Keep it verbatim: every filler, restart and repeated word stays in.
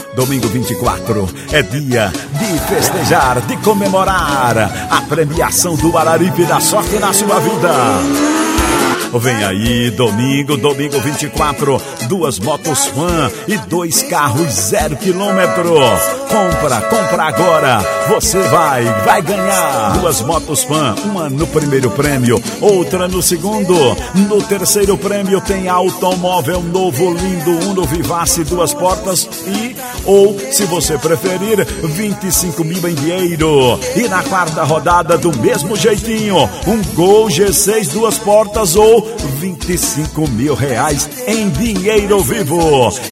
Domingo vinte e quatro é dia de festejar, de comemorar a premiação do Araripe da Sorte na sua vida. Vem aí, domingo, domingo vinte e quatro, duas motos Fan e dois carros zero quilômetro. Compra, compra agora, você vai, vai ganhar. Duas motos Fan, uma no primeiro prêmio, outra no segundo. No terceiro prêmio tem automóvel novo, lindo, Uno Vivace, duas portas e, ou, se você preferir, vinte e cinco mil em dinheiro. E na quarta rodada, do mesmo jeitinho, um Gol G seis, duas portas ou vinte e cinco mil reais em dinheiro vivo.